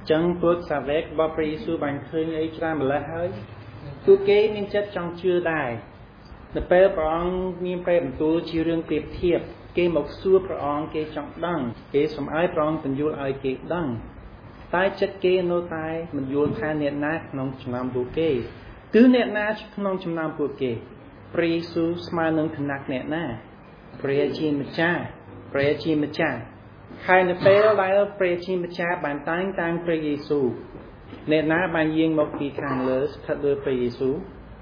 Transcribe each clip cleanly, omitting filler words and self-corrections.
chẳng bước xa vẹt bà bà Giê-xu bằng khơi ấy ra mà lá hơi tu kế nên chất trong chưa đài nè bé bà ông miên bé bằng tu chiêu rương tiệp thiệp kế mộc xua bà ông kế trọng đăng kế xóm ái bà ông tình dùl ai kế đăng tai chất kế nô tai mình dùl thai nẹt nát nông chùm nam bù kế cứ nẹt nát nông chùm nam bù kế bà Giê-xu smile nâng thần nạc nẹt nát bà Giê-chi mà cha bà Giê-chi mà cha khai nè bé lại bà Giê-chi mà cha bàn tán tăng bà Giê-xu nẹt nát bàn yên một kỳ kháng lỡ thật đưa bà Giê-xu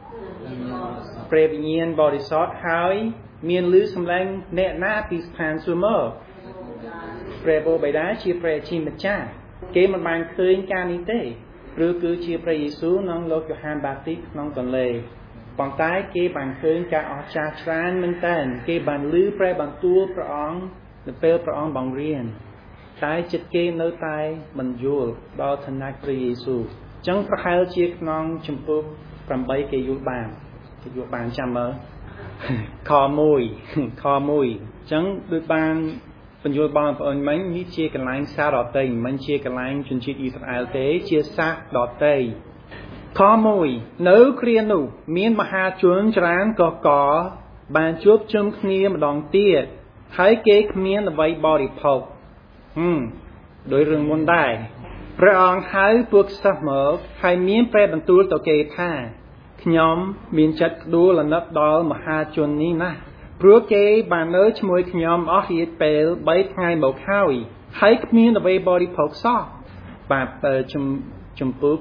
bà nhiên bò đi sót hỏi miền lưới xâm lanh nẹt nát bị phản xua mơ bà bố bày đá chia bà Giê-chi mà cha kế một bàn khơi ca ní tế rư cứ chia bà Giê-xu nông lô Gioan Baptist nông tuần lệ bằng tái kế bàn khơi ca ở cha tràn minh tên kế bàn lưới bà bàn tua bà ong nè bê bà ong bằng riêng tái chất kế nâu tay mình dùl đo thân nạc bà Giê-xu chẳng bà khai chia nông chùm bố cầm bấy kế dùl bàn chăm mơ kho mùi chẳng được bàn phần dùl bàn bà ơn mình như chia cái lánh xa đỏ tây mình chia cái lánh chân chít Israel tế chia xác đỏ tây kho mùi nếu kriên nụ miên mà hạ chuốn trán có bàn chuốc chùm khnia mà đòn tiết thấy kế miên là vây bò đi phộc đối rừng môn đài bà ông hãy buộc sắp mở hay miên bà bằng tùl tổ kê tha nhóm miên chất đua là nắp đó mà hạ chuốn ní nà bữa kế bàn ớ cho môi nhóm ớt hiết bèl bấy ngày một hai thấy miên là vây bò đi phộc xó bà chùm bước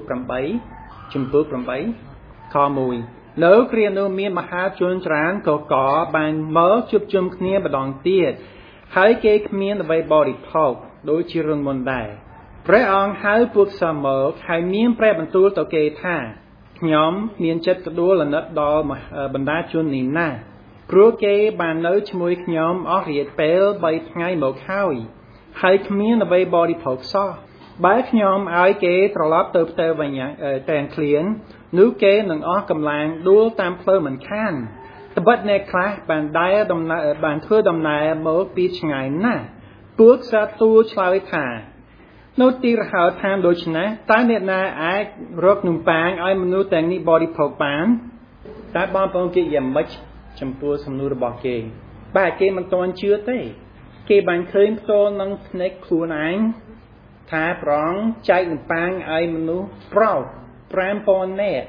cầm bấy kho mùi nếu kriên nụ miên mà hạ chuốn trán có bàn mở chụp chùm khnia bà đòn tiết hãy kế miên là vây bò đi phộc đối chi rừng môn đài bà ông hãy buộc xa mở hãy miên bà bằng tùl tổ kê tha nhóm miên chất đua là nất đó mà bằng đá chuôn ní nà bữa kế bàn nấu cho môi nhóm ớt hiết bèl bấy ngày một hai hãy miên là vây bò đi phộc xó bái nhóm ai kế trò lót tớp tơ vào nhà tàn khliến nữ kế nâng ớt cầm làng đua tam phơ mình khan tập bất nè khá bàn thưa đồng này mơ bí ngày nà bước ra tu chlai thả nô tì ra hào tham đôi chân á ta nè nà ai rốt nung bang ai manu tàng ní bò đi phộc bán ta bom bông kê dầm bách chăm pua xâm nụ bò kê bà kê mình toàn chưa tế kê bàn khơi tô nâng nếch khuôn ánh thả prong chạy nung bang ai manu prao pram pon nè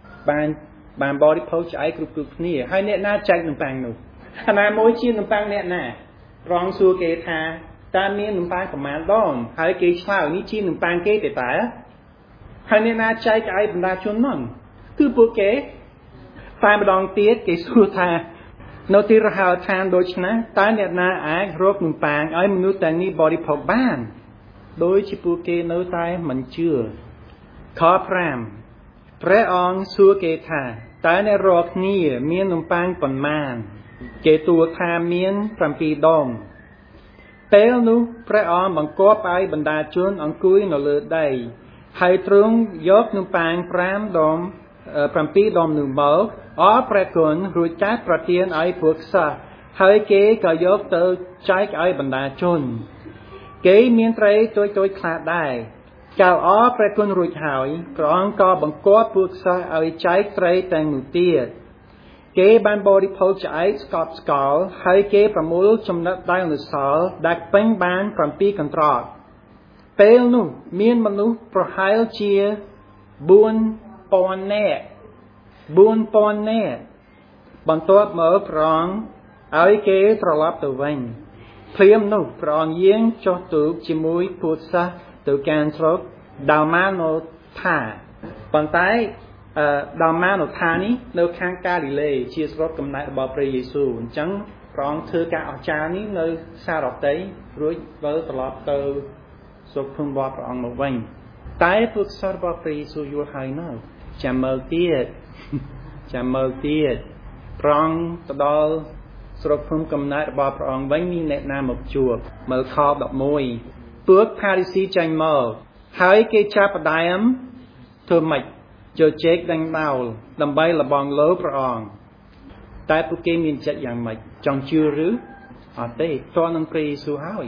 bàn bò đi phộc chạy cực cực nè hai nè na chạy nung bang nụ hà nà mối chiên nung bang nè nà prong xua kê thả ta miên nung bang của màn đòn hai kế chào ní chi nung bang kế để tả hai nên na chạy cái bần đa chuôn nон cứ bố kế ta mà đòn tiết kế xua tha nô tì ra hào than đôi chân ta nên na ác rốt nung bang ai manu tàng ní bò đi phộc ban đôi chi bố kế nô tai mình chưa khó pram pre ong xua kế tha ta nên rốt ní miên nung bang bần man kế tua tha miên pram pi đom Tế nụ, bà ông bằng cố bài bằng đá chuôn ông cúi nó lỡ đầy. Hãy trông dốc nụ bàng pram pi đom nụ mẫu, ở bà cún rùi chát bà tiên ai buộc xa. Hãy kế cả dốc tớ trái ai bằng đá chuôn. Kế miên trấy tôi khá đài. Chào ở bà cún rùi hỏi, bà ông có bằng cố buộc xa ai trái trấy tàng nụ tiết. Kế ban bò đi phô chạy skop skol, hãy kế bà mùl trong nắp đai nụ sál, đặc bánh ban pram pi cần trọt. Pêl nụ, miên mà nụ pro hail chia, buôn pon nè. Bằng tốt mở prong, ai kế trò lắp tù vinh. Phim nụ, prong yên cho tụi chì mũi phút xa, tụi can trốc, đào má nô thả. Bằng tay, đào má nô thả ní, nô kháng ca lì lê, chia sốt cầm nại bà bà Giê-xu. Chẳng prong thư ca ở cha ní, nô xa đọc tế, rồi vỡ trò lắp tù, sốt phương bò prong một vinh. Tay phút xa bà bà Giê-xu vô hai nô. Chà mơ tiết prong tà đo sốt phương cầm nại bà prong vinh ní nẹ nà một chuộc, mơ khó đọc môi. Bước Pharisee chanh mơ, hãy kê cha bà đai ấm, thưa mạch, cho chết đánh đào, đầm bay là bòn lỡ prong. Tại bố kê miên chất dạng mạch, trong chưa rứ, ở đây, cho nâng Phi Giê-xu hỏi.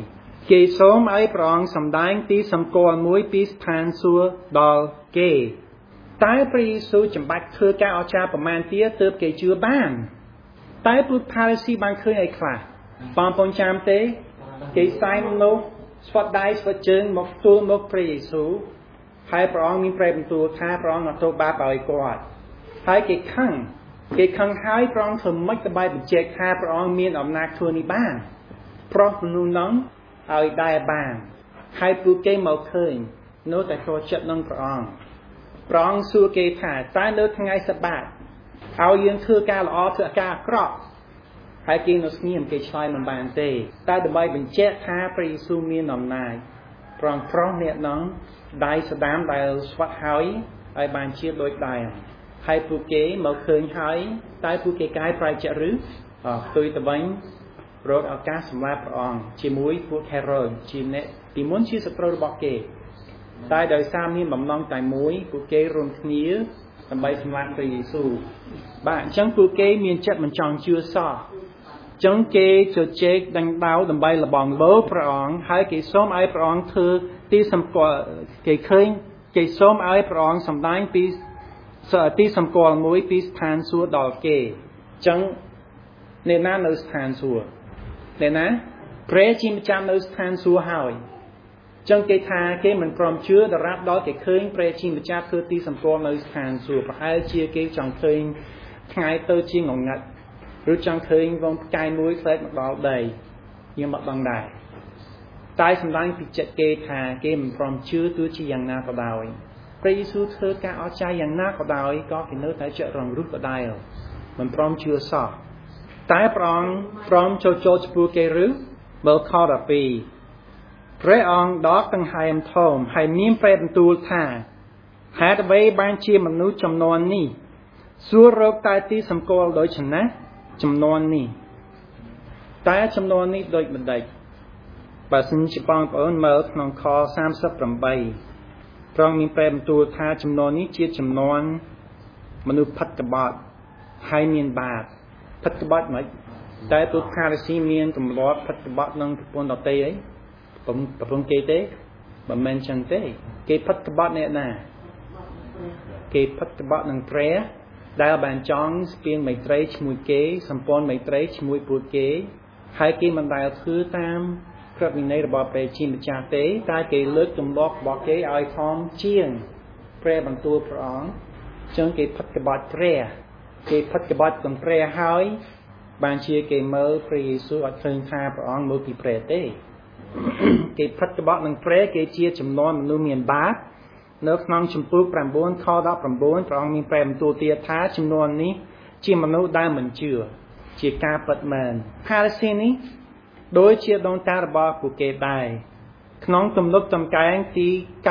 គេសូមឲ្យព្រះអង្គសម្ដែងទីសម្គាល់មួយពីស្ថានសួគ៌ដល់គេតែព្រះយេស៊ូវចាំបាច់ធ្វើការអស្ចារ្យប្រមាណទៀតទើបគេជឿបានតែពួកផារីស៊ីបានឃើញអីខ្លះបងប្អូនចាំទេគេសែងមនុស្សស្វាត់ដៃស្វាត់ជើងមកទូលមកព្រះយេស៊ូវហើយព្រះអង្គមានព្រះបន្ទូលថាព្រះអង្គនឹងទោសបាបឲ្យគាត់ហើយគេខឹងហើយព្រះអង្គធ្វើម៉េចដើម្បីបញ្ជាក់ថាព្រះអង្គមានអំណាចធ្វើនេះបានព្រោះមនុស្សនោះឲ្យដែរបានហើយពួកគេមកឃើញនៅតែចូលចិត្តនឹងព្រះអង្គសួរគេថាតើនៅថ្ងៃសបាតឲ្យយើងធ្វើការល្អធ្វើការអាក្រក់ហើយគេនៅស្ងៀមគេឆ្លើយមិនបានទេតែដើម្បីបញ្ជាក់ថាព្រះយេស៊ូវមានអំណាចព្រះអង្គប្រោសអ្នកនោះដៃស្ដាមដែលស្វាត់ហើយបានជាដូចដែរហើយពួកគេមកឃើញហើយតែពួកគេកាយប្រែចិត្តឬផ្ទុយទៅវិញរកឱកាសសម្រាប់ព្រះអង្គជាមួយពួកហេរ៉ូតជាអ្នកពីមុនជាសត្រូវរបស់គេតែដោយសារមានបំណងតែមួយពួកគេរួមគ្នាដើម្បីសម្លាប់ព្រះយេស៊ូវបាទអញ្ចឹងពួកគេមានចិត្តមិនចង់ជឿសោះអញ្ចឹងគេជជែកដេញដោលដើម្បីលបងលោព្រះអង្គហើយគេសូមឲ្យព្រះអង្គធ្វើទីសម្គាល់គេឃើញគេសូមឲ្យព្រះអង្គសម្ដែងពីទីសម្គាល់មួយពីស្ថានសួគ៌ដល់គេអញ្ចឹងអ្នកណានៅស្ថានសួគ៌អ្នកណាព្រះជាម្ចាស់នៅស្ថានសួគ៌ហើយចឹងគេថាគេមិនព្រមជឿដរាបដល់គេឃើញព្រះជាម្ចាស់ធ្វើទីសម្គាល់នៅស្ថានសួគ៌ប្រហែលជាគេចង់ឃើញថ្ងៃទៅជាងងឹតឬចង់ឃើញវងផ្កាយមួយផ្លែកមកដល់ដីយើងមិនដឹងដែរតែសម្ដែងពីចិត្តគេថាគេមិនព្រមជឿទោះជាយ៉ាងណាក៏ដោយព្រះយេស៊ូវធ្វើការអស្ចារ្យយ៉ាងណាក៏ដោយក៏គេនៅតែចិត្តរងរុះដដែលមិនព្រមជឿសោះតែព្រះអង្គព្រមចូលចំពោះគេឬមើលខ12ព្រះអង្គដកដង្ហើមធំហើយមានព្រះបន្ទូលថាហេតុអ្វីបានជាមនុស្សចំនួននេះសួររកតែទីសម្គាល់ដូចឆ្នេះចំនួននេះតែចំនួននេះដូចមិនដេចបើសិនជាបងប្អូនមើលក្នុងខ38ព្រះអង្គមានព្រះបន្ទូលថាចំនួននេះជាចំនួនមនុស្សផិតក្បត់ហើយមានបាបផិតក្បត់មិនតែពួកផារីស៊ីមានទម្លាប់ផិតក្បត់នឹងប្រពន្ធដទៃអីប្រពន្ធគេទេមិនមែនចឹងទេគេផិតក្បត់អ្នកណាគេផិតក្បត់នឹងព្រះដែលបានចង់ស្ពានមេត្រីជាមួយគេសម្ព័ន្ធមេត្រីជាមួយពួកគេហើយគេមិនដែលធ្វើតាមក្រឹតវិន័យរបស់ព្រះជាម្ចាស់ទេតែគេលើកទម្លាប់របស់គេឲ្យធំជាងព្រះបន្ទូលព្រះអង្គចឹងគេផិតក្បត់ព្រះគេផិតក្បត់នឹងព្រះហើយបានជាគេមើលព្រះយេស៊ូវអត់ឃើញថាព្រះអង្គមកពីព្រះទេគេផិតក្បត់នឹងព្រះគេជាចំនួនមនុស្សមានបាបនៅក្នុងជំពូក9ខ19ព្រះអង្គមានព្រះបន្ទូលទៀតថាចំនួននេះជាមនុស្សដែលមិនជឿជាការពិតមែនផារីស៊ីនេះដូចជាដូនតារបស់ពួកគេដែរក្នុងទំនុកចំកែងទី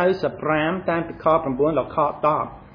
95តាមពីខ9ដល់ខ10ខ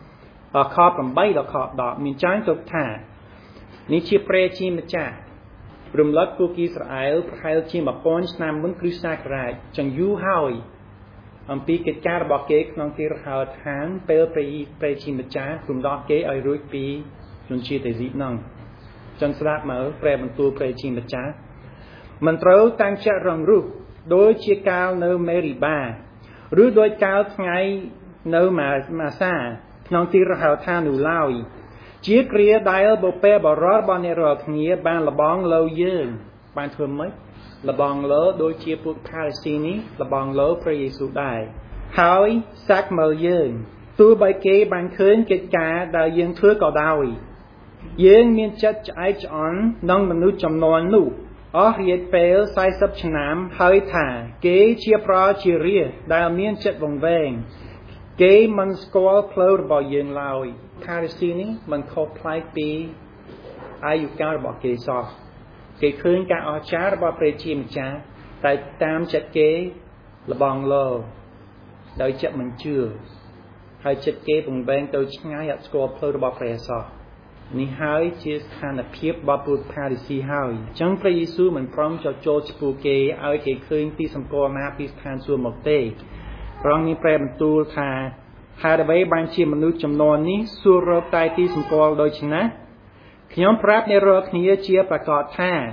8ដល់ខ10មានចែងទុកថានេះជាព្រះជាម្ចាស់រំលឹកពួកអ៊ីស្រាអែលប្រហែលជា1000ឆ្នាំមុនគ្រិស្តសករាជចង្យូរហើយអំពីកិច្ចការរបស់គេក្នុងទីរហោឋានពេលព្រះជាម្ចាស់រំដោះគេឲ្យរួចពីជនជាតិអេស៊ីបហ្នឹងចឹងស្ដាប់មើលព្រះបន្ទូលព្រះជាម្ចាស់មិនត្រូវតាំងចិត្តរងរុះដូចជាកាលនៅមេរីបាឬដោយកាលថ្ងៃនៅម៉ាសាក្នុងទីរហោឋាននោះឡើយជាគ្រាដែលបុព្វបុរសរបស់អ្នករាល់គ្នាបានលបងលើយើងបានធ្វើម៉េចលបងលើដូចជាពួកផារីស៊ីនេះលបងលើព្រះយេស៊ូវដែរហើយសាក់មើលយើងទោះបីគេបានឃើញកិច្ចការដែលយើងធ្វើក៏ដោយយើងមានចិត្តឆ្អែតឆ្អន់នឹងមនុស្សចំនួននោះអស់រយៈពេល40ឆ្នាំហើយថាគេជាប្រជារាដែលមានចិត្តវង្វេងគេមិនស្គាល់ផ្លូវរបស់យើងឡើយផារីស៊ីនេះមិនខុសប្លែកពីអាយុកាលរបស់គេសោះគេឃើញការអស្ចារ្យរបស់ព្រះជាម្ចាស់តែតាមចិត្តគេលបងលោដោយចិត្តមិនជឿហើយចិត្តគេវង្វេងទៅឆ្ងាយអត់ស្គាល់ផ្លូវរបស់ព្រះសោះនេះហើយជាស្ថានភាពរបស់ពួកផារីស៊ីហើយអញ្ចឹងព្រះយេស៊ូវមិនព្រមចូលចំពោះគេឲ្យគេឃើញទីសម្គាល់ណាពីស្ថានសួគ៌មកទេព្រះអង្គមានព្រះបន្ទូលថាហេតុអ្វីបានជាមនុស្សចំនួននេះសួររកតែទីសម្គាល់ដូច្នេះខ្ញុំប្រាប់អ្នករាល់គ្នាជាប្រកាសថា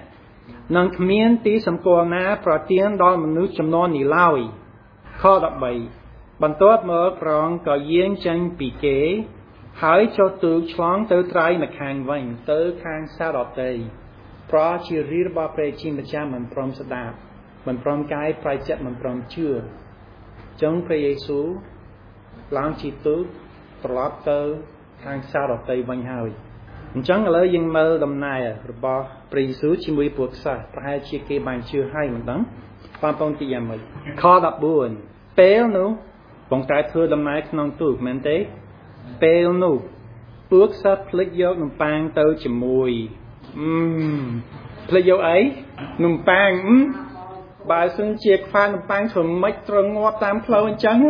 នឹងគ្មានទីសម្គាល់ណាប្រទានដល់មនុស្សចំនួននេះឡើយខ13បន្ទាប់មកព្រះអង្គក៏យាងចេញពីគេហើយចុះទូកឆ្លងទៅត្រៃម្ខាងវិញទៅខាងសាដតីព្រោះជារាជរបស់ព្រះជាម្ចាស់មិនព្រមស្ដាប់មិនព្រមកាយប្រៃចិត្តមិនព្រមជឿចឹងព្រះយេស៊ូវឡើងជិះទូកត្រឡប់ទៅខាងសាដតីវិញហើយអញ្ចឹងឥឡូវយើងមើលដំណើររបស់ព្រះយេស៊ូវជាមួយពួកខ្សែប្រហែលជាគេបានជឿហើយមិនដឹងបងប្អូនទីយ៉ាងម៉េចខ14ពេលនោះបងតែធ្វើដំណើរក្នុងទូកមែនទេពេលនោះពួកខ្សែភ្លេចយកនំប៉័ងទៅជាមួយភ្លេចយកអីនំប៉័ងបើសិនជាខ្វះនំប៉័ងធ្វើម៉េចត្រូវងាប់តាមផ្លូវអញ្ចឹង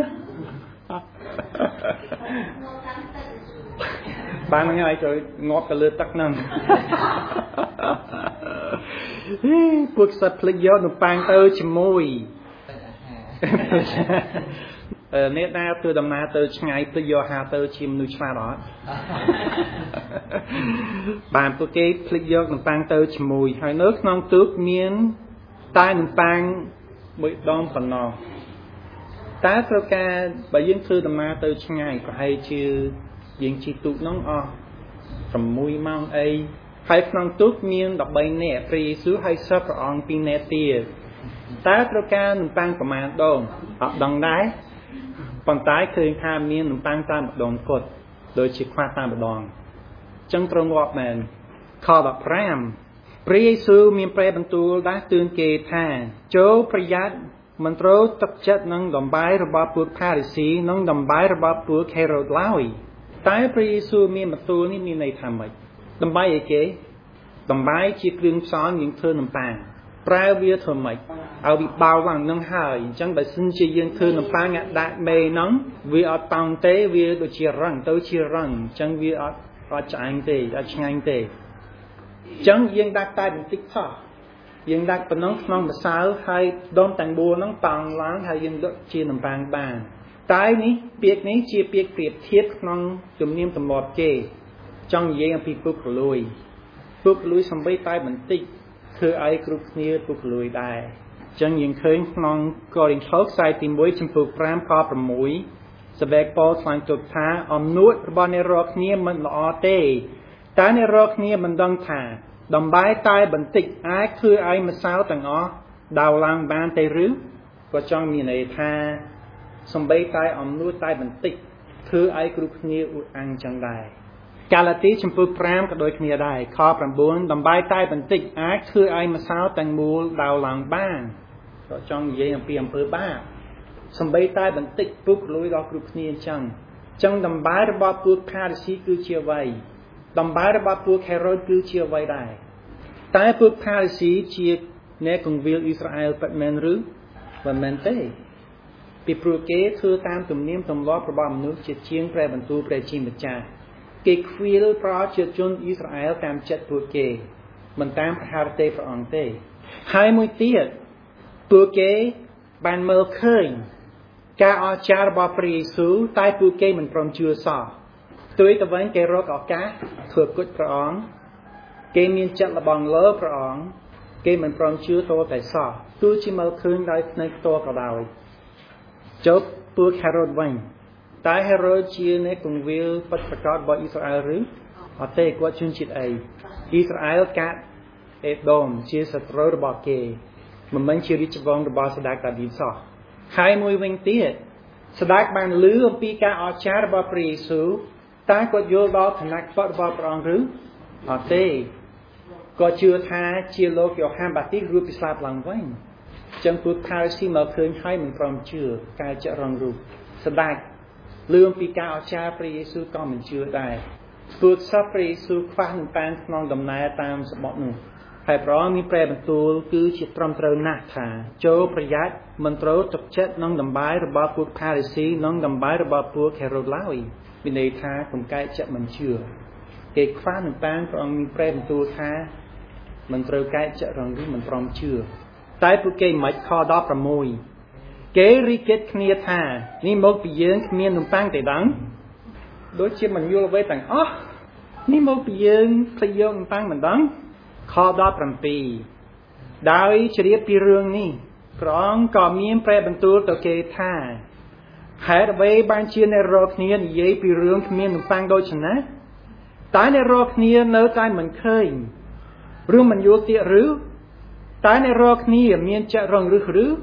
បានហ្នឹងហើយចូលងាប់ទៅលើទឹកហ្នឹងពួកសត្វភ្លេចយកនំប៉័ងទៅជាមួយអ្នកណាធ្វើដំណើរទៅឆ្ងាយភ្លេចយកហាទៅជាមនុស្សឆ្លាតអត់បានពួកគេភ្លេចយកនំប៉័ងទៅជាមួយហើយនៅក្នុងទូកមានតែនំប៉័ងមួយដងប៉ុណ្ណោះតែត្រូវការបើយើងធ្វើដំណើរទៅឆ្ងាយប្រហែលជាយើងជិះទូកនោះអស់6ម៉ោងអីហើយក្នុងទូកមាន13នាក់ព្រះយេស៊ូវហើយសិស្សព្រះអង្គ2នាក់ទៀតតើត្រូវការនំប៉័ងប្រមាណដងអត់ដឹងដែរប៉ុន្តែឃើញថាមាននំប៉័ងតែម្ដងគត់ដូចជាខ្វះតែម្ដងចឹងត្រូវងាប់មែនខ15ព្រះយេស៊ូវមានព្រះបន្ទូលដាស់តឿនគេថាចូលប្រយ័ត្នមិនត្រូវទឹកចិត្តនឹងដំបាយរបស់ពួកផារីស៊ីនិងដំបាយរបស់ពួកហេរ៉ូតឡើយតែព្រះយេស៊ូវមានបន្ទូលនេះមានន័យថាម៉េចដំបាយអីគេដំបាយជាគ្រឿងផ្សំយើងធ្វើនំប៉័ងប្រើវាធ្វើម៉េចឲ្យវាបោឡើងនឹងហើយអញ្ចឹងបើសិនជាយើងធ្វើនំប៉័ងដាក់មេហ្នឹងវាអត់តង់ទេវាដូចជារឹងទៅជារឹងអញ្ចឹងវាអត់ឆ្ងាញ់ទេអត់ឆ្ងាញ់ទេអញ្ចឹងយើងដាក់តែបន្តិចថោះយើងដាក់ប៉ុណ្ណឹងក្នុងម្សៅហើយដុំទាំង4ហ្នឹងតង់ឡើងហើយយើងដុតជានំប៉័ងបានតែនេះពាក្យនេះជាពាក្យប្រៀបធៀបក្នុងជំនាញទម្លាប់គេចង់និយាយអំពីពុកលួយសំបីតែបន្តិចធ្វើឲ្យគ្រប់គ្នាពុកលួយដែរអញ្ចឹងយើងឃើញក្នុងកូរិនថូសខ្សែទី1ចំពោះ5ខ6សាវកប៉ូលថ្លែងទុកថាអំនួតរបស់អ្នករាល់គ្នាមិនល្អទេតែអ្នករាល់គ្នាមិនដឹងថាដំបាយតែបន្តិចអាចធ្វើឲ្យម្សៅទាំងអស់ដោវឡើងបានទេឬក៏ចង់មានន័យថាសំបីតែអំនួតតែបន្តិចធ្វើឲ្យគ្រប់គ្នាអួតអាងចឹងដែរកាឡាទីចំពោះ5ក៏ដូចគ្នាដែរខ9ដំបាយតែបន្តិចអាចធ្វើឲ្យម្សៅទាំងមូលដោវឡើងបានក៏ចង់និយាយអំពីអំពើបាបសំបីតែបន្តិចពុកលួយដល់គ្រប់គ្នាអញ្ចឹងដំបាយរបស់ពួកផារីស៊ីគឺជាអ្វីដំបាយរបស់ពួកហេរ៉ូតគឺជាអ្វីដែរតែពួកផារីស៊ីជាអ្នកគង្វាលអ៊ីស្រាអែលពិតមែនឬមិនមែនទេពីព្រោះគេធ្វើតាមទំនៀមទម្លាប់របស់មនុស្សជាជាងព្រះបន្ទូលព្រះជាម្ចាស់គេខ្វៀលប្រជាជនអ៊ីស្រាអែលតាមចិត្តពួកគេមិនតាមព្រះハរទេព្រះអង្គទេហើយមួយទៀតពួកគេបានមើលឃើញការអស្ចារ្យរបស់ព្រះយេស៊ូវតែពួកគេមិនព្រមជឿសោះផ្ទុយទៅវិញគេរកឱកាសធ្វើគុជព្រះអង្គគេមានចិត្តលបងលើព្រះអង្គគេមិនព្រមជឿតតែសោះទោះជាមើលឃើញដោយភ្នែកផ្ទាល់ក៏ដោយចុះពួកហេរ៉ូតវិញតែហេរ៉ូតជាអ្នកគង្វាលពិតប្រាកដរបស់អ៊ីស្រាអែលឬអត់ទេគាត់ជនជាតិអីអ៊ីស្រាអែលកាត់អេដូមជាសត្រូវរបស់គេមិនមែនជារាជវង្សរបស់ស្ដេចដាវីតសោះហើយមួយវិញទៀតស្ដេចបានឮអំពីការអស្ចារ្យរបស់ព្រះយេស៊ូវតែគាត់យល់ដល់ឋានៈខ្ពស់របស់ព្រះអង្គឬអត់ទេគាត់ជឿថាជាលោកយ៉ូហានបាទីសរួចពីស្លាប់ឡើងវិញចឹងពួកផារីស៊ីមកឃើញហើយមិនព្រមជឿការចាក់រងរូបស្ដេចលឺអំពីការអស្ចារ្យព្រះយេស៊ូវក៏មិនជឿដែរពួកសិស្សព្រះយេស៊ូវខ្វះនឹងបានក្នុងដំណើរតាមសមុទ្រនោះហើយព្រះអង្គមានព្រះបន្ទូលគឺជាត្រឹមត្រូវណាស់ថាចូលប្រយ័ត្នមិនត្រូវទុកចិត្តនឹងដំបាយរបស់ពួកផារីស៊ីនិងដំបាយរបស់ពួកហេរ៉ូតឡើយមានន័យថាកុំកែកចិត្តមិនជឿគេខ្វះនឹងបានព្រះអង្គមានព្រះបន្ទូលថាមិនត្រូវកែកចិត្តរងឬមិនព្រមជឿតែពួកគេមិនខ16គេរីកេតគ្នាថានេះមកពីយើងគ្មាននំប៉័ងទេដឹងដូចជាមិនយល់អ្វីទាំងអស់នេះមកពីយើងភ្លេចយកនំប៉័ងមិនដឹងខ17 đói chỉ biết pi rương ní prong có miếng pre bằng tu tàu kê tha hãy về ban chia này rồi kia dễ pi rương miếng nụ pang đôi chân á tái này rồi kia nỡ tai mình khơi rương mình vô tiệt rứ tái này rồi kia miếng chợ rong rứ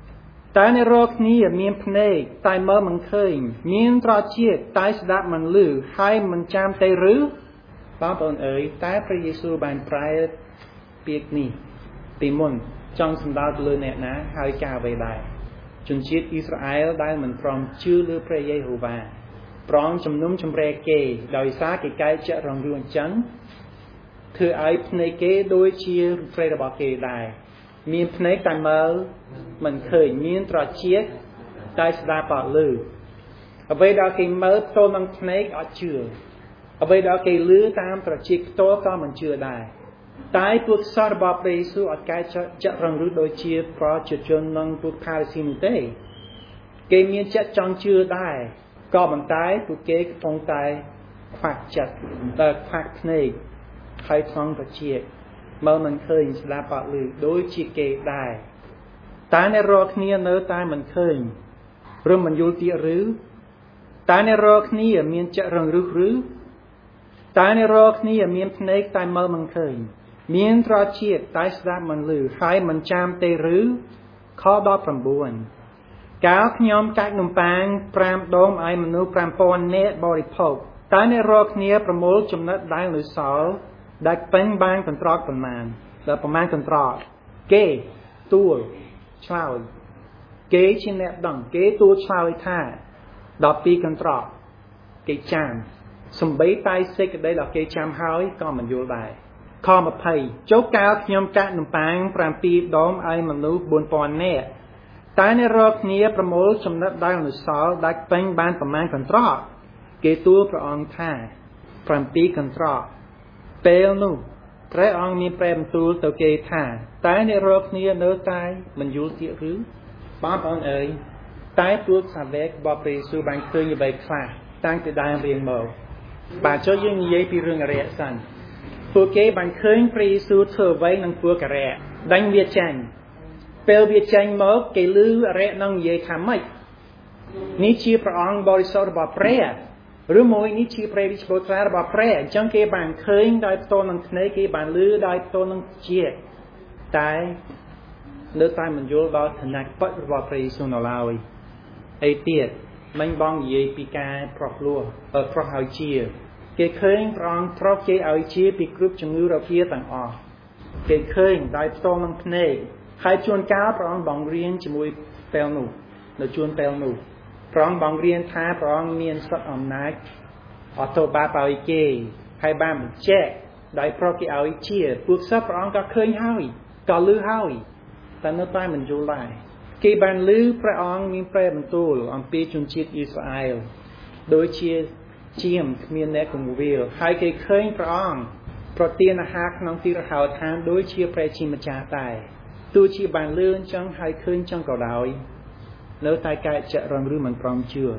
tái này rồi kia miếng phê tai mơ mình khơi miếng trò chia tái đạp mình lử hai mình chạm tay rứ bao bồn ấy tái Prea Giêsu bàn prai biệt níปีมุนจังสันดาลเลยเนี่ยนะหายกาไปได้จนชีวิตอิสราเอลได้เหมือนพร้อมชื่อหรือพระเยโฮวาพร้อมจำนุ่มจำเรเกยโดยสาเกยเจริญรุ่งจันเธอไอ้พเนเกยโดยเชียร์เฟรดบอกเกยได้มีพเนกแต่เมื่อมันเคยมีตรอเชียร์ได้สดาปอลือเอาไปดาวเกยเมื่อโตนังพเนกเอาเชื่อเอาไปดาวเกยลื้อตามตรอเชียร์โตก็มันเชื่อได้ตายพวกสารบาปเรซูอัดกายจะรังรู้โดยเชียร์เพราะจุดจนนังพวกพาริสินเต้เกมีจะจังเชื่อได้ก็มันตายพวกเกย์ตรงตายควักจัดควักเนกใครท้องประเชียเมื่อมันเคยสลาปะลือโดยเชียเกย์ได้ตายในรอกนี้เนื้อตายมันเคยเริ่มมันยุติหรือตายในรอกนี้มีจะรังรู้หรือตายในรอกนี้มีเนกตายเมื่อมันเคยมีนตราเชียตายสดามันลือใครมันจามเตรือข้อดอปรำบวนก้าวขยมกักนุ่มปางปรามโดมไอมนุษย์ปรามปอนเนตบริโภคตายในรอกนี้ประมูลจุดนัดได้หรือสอได้เป็นบางกันตรอกประมาณแล้วประมาณกันตรอกเกตัวชาวเกชินเนตดังเกตัวชาวท่าดอกปีกันตรอกเกจามสมบัติตายเสกได้หรอเกจามหายก็มันโยบายข้อมาภัยโจ๊กก้าวขยมกักนุ่มปางปรามปีโดมไอมนุษย์บนปอนเนตตายในรอบนี้ประมูลจำนัดได้หรือสอได้เป็นบานประมาณกันตรอกเกตัวพระองค์ท่าปรามปีกันตรอกเปลนูพระองค์มีเปรมตูตัวเกท่าตายในรอบนี้เนื้อตายมันยุติหรือป้าพระองค์เอ๋ยตายตัวสาวกบอปรีสูบางเคยอยู่ใบคลาตั้งแต่ได้เรียนโมบาดเจ้ายังเย้ปีเรื่องอะไรสั่นพวกเกบันเคยปรีสูเธอไว้นังพวกกระแรดังเวียจังเปลเวียจังมอกเกลือแรนังเยคาไม่นิชีพระองค์บริสุทธิ์บาเปรหรือมวยนิชีเปรวิชโบตราบาเปรจังเกบันเคยได้ตัวนังเนเกบันลือได้ตัวนังเจียตายเลือดตายมันโยบาถนักปัดบาเปรสุนลาวไอเตียมันบองเยปีกาพรอกลัวพรอกหายเจียเกเคยพระองค์พรอกเจเอาเชียปีกรุบจงือเราเพียต่างออกเกเคยได้ตัวนังเนใครชวนก้าวพระองค์บองเรียนจมวยเปลหนูเดือชวนเปลหนูพระองค์บองเรียนท้าพระองค์เมียนสัตว์อมนักออโตบาเปาอิเกใครบ้านมันแจ๊กได้พรอกเจเอาเชียพวกสัตว์พระองค์ก็เคยห้าวก็ลือห้าวแต่เนื้อตายมันจุลายเกบันลือพระองค์มีเปรมันตูลอัมพีจุนจิตอิสราเอลโดยเชียเจียมเมียนแนกของวิลใครเคยพระองค์โปรตีนหักน้องที่เราหาทานโดยเชียเปรชิมจาตายตัวชีบานเลื่อนจังใครเคยจังเก่าดาวแล้วตายกายจะรังรือมันปลอมเชื่อ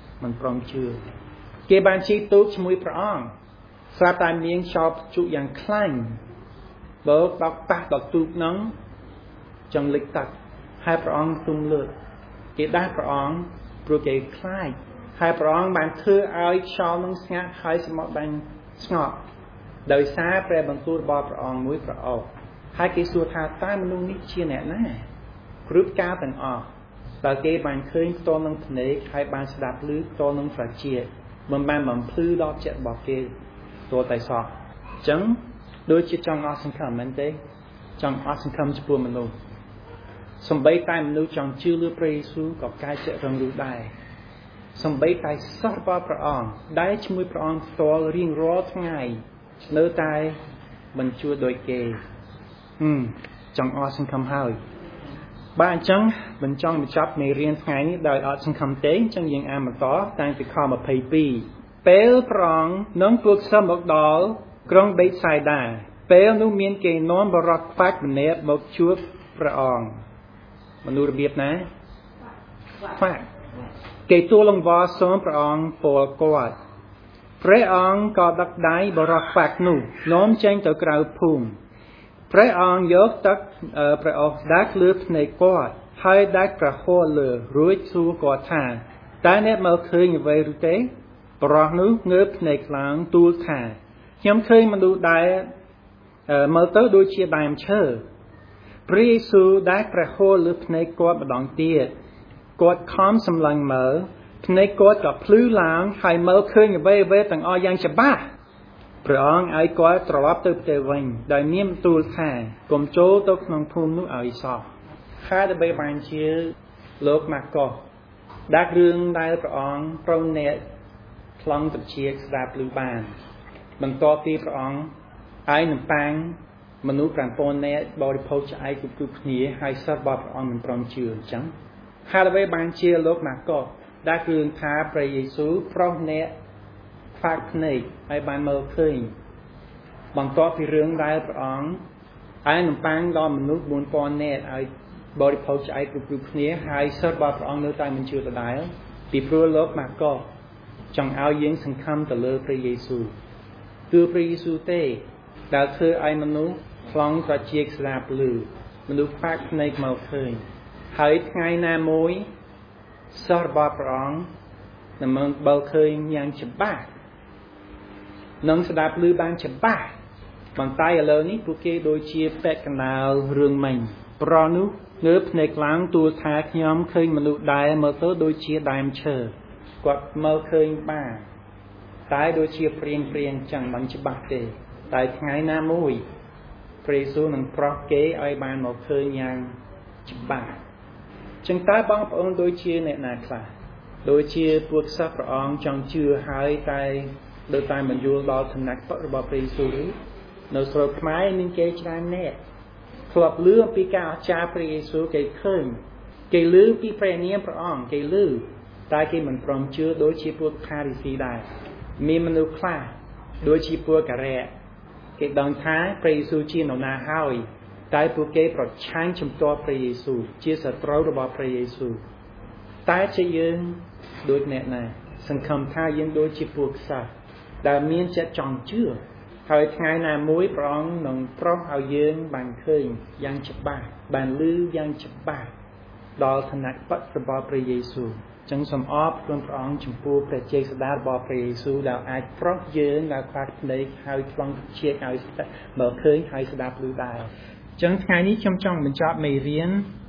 เกบันชีตุกชมวยพระองค์ซาตานเมียงชอบจุอย่างคลั่งเบิกดอกปากดอกตุกน้องจังเล็กตัดให้พระองค์ตุ้มเลือดเกได้พระองค์โปรเกคล้ายให้พระองค์บานเธอเอาชอมังสงะให้สมบัติสงบโดยซาแปรบรรทุบอพระองค์มวยพระองค์ให้เกสูธาใต้มนุษย์นิเชียแน่น่กรุบก้าวต่างออกแต่เกบานเคยตัวนังเนกให้บานสดับลึกตัวนังฝาเจียมันบานมันพลื้อดอกเจ็ดบอกเกตัวไตสอบจังโดยจิตจังอสังขารมันเตจังอสังขารจะปวดมนุษย์สมบัติใต้มนุษย์จังชื่อเลือเปรซูกับกายเจริญรู้ได้สมบัติใต้สัตว์พระองค์ได้ช่วยพระองค์ตัวเรียงร้องไงเนื้อตายบรรจุโดยเกจังอสังคำหายบ้านจังบรรจงจับในเรียนไงนี้โดยอสังคำเต้จังยังมาต่อตั้งแต่ข้อมาเพย์ปีเปลพระองค์น้องพวกสมบัติดอลกรงเบสไซด์ได้เปลนุ่มเมียนเกนน้อมบรักฟักเนบบอกช่วยพระองค์มนุษย์ระเบียบนะฟักเกตัวลงวอสมพระองค์โปลกอดพระองค์ก็ดักได้บรักฟักหนูน้อมเจงตัวกล่าวพุ่มព្រះអង្គយកទឹកព្រះអង្គដាក់លើភ្នែកគាត់ហើយដាក់ក្រហមលើរួចសួរគាត់ថាតើអ្នកមើលឃើញអ្វីឬទេបរិះនោះងើបភ្នែកឡើងទូលថាខ្ញុំឃើញមនុស្សដែលមើលទៅដូចជាដើមឈើព្រះយេស៊ូវដាក់ក្រហមលើភ្នែកគាត់ម្ដងទៀតគាត់ខំសម្លឹងមើលភ្នែកគាត់ក៏ភ្លឺឡើងហើយមើលឃើញអ្វីទាំងអស់យ៉ាងច្បាស់ព្រះអង្គឲ្យគាត់ត្រឡប់ទៅផ្ទះវិញដោយមានបន្ទូលថាកុំចូលទៅក្នុងភូមិនោះឲ្យសោះហើយដើម្បីបានជាលោកម៉ាកុសដាក់រឿងដែលព្រះអង្គប្រងអ្នកខ្លងត្រជាស្ដាប់ឮបានបន្ទាប់ពីព្រះអង្គឲ្យនំប៉័ងមនុស្ស5000នាក់បរិភោគឆ្អែតគ្រប់គ្នាហើយសិស្សរបស់ព្រះអង្គមិនព្រមជឿអញ្ចឹងហើយដើម្បីបានជាលោកម៉ាកុសដាក់រឿងថាព្រះយេស៊ូវប្រោសអ្នកខ្វាក់ភ្នែកហើយបានមើលឃើញបន្ទាប់ពីរឿងដែលព្រះអង្គឲ្យនំប៉័ងដល់មនុស្ស4000នាក់ឲ្យបរិភោគឆ្អែតគ្រប់គ្នាហើយសិស្សរបស់ព្រះអង្គនៅតែមិនជឿដដែលពីព្រោះលោកម៉ាកុសចង់ឲ្យយើងសង្ឃឹមទៅលើព្រះយេស៊ូវគឺព្រះយេស៊ូវទេដែលធ្វើឲ្យមនុស្សខ្លងត្រចៀកស្ដាប់ឮមនុស្សខ្វាក់ភ្នែកមកឃើញហើយថ្ងៃណាមួយសិស្សរបស់ព្រះអង្គនឹងមើលឃើញយ៉ាងច្បាស់នឹងស្ដាប់ឮបានច្បាស់ប៉ុន្តែឥឡូវនេះពួកគេដូចជាពាក់កណ្ដាលរឿងមិញប្រោះនោះងើបភ្នែកឡើងទូលថាខ្ញុំឃើញមនុស្សដែលមើលទៅដូចជាដើមឈើគាត់មើលឃើញបានតែដូចជាព្រៀងចឹងមិនច្បាស់ទេតែថ្ងៃណាមួយព្រះយេស៊ូវនឹងប្រោះគេឲ្យបានមកឃើញយ៉ាងច្បាស់ចឹងតើបងប្អូនដូចជាអ្នកណាខ្លះដូចជាពួកសិស្សព្រះអង្គចង់ជឿហើយតែដោយតែមិនយល់ដល់ឋានៈរបស់ព្រះយេស៊ូវឬនៅស្រុកខ្មែរមានគេច្រើនអ្នកធ្លាប់ឮអំពីការអស្ចារ្យព្រះយេស៊ូវគេឃើញគេឮពីព្រះនាមព្រះអង្គគេឮតែគេមិនព្រមជឿដូចជាពួកផារីស៊ីដែរមានមនុស្សខ្លះដូចជាពួកការ៉េគេដឹងថាព្រះយេស៊ូវជានរណាហើយតែពួកគេប្រឆាំងជំទាស់ព្រះយេស៊ូវជាសត្រូវរបស់ព្រះយេស៊ូវតែជាយើងដូចអ្នកណាសង្ឃឹមថាយើងដូចជាពួកសិស្សដែលមានចិត្តចង់ជឿហើយថ្ងៃណាមួយព្រះអង្គនឹងប្រោសឲ្យយើងបានឃើញយ៉ាងច្បាស់បានឮយ៉ាងច្បាស់ដល់ឋានៈពិតរបស់ព្រះយេស៊ូវចឹងសូមអរគុណព្រះអង្គចំពោះព្រះចេស្តារបស់ព្រះយេស៊ូវដែលអាចប្រោសយើងដល់ខ្វាក់ភ្នែកហើយខ្លងជាឲ្យមើលឃើញហើយស្ដាប់ឮដែរចឹងថ្ងៃនេះខ្ញុំចង់បញ្ចប់មេរៀន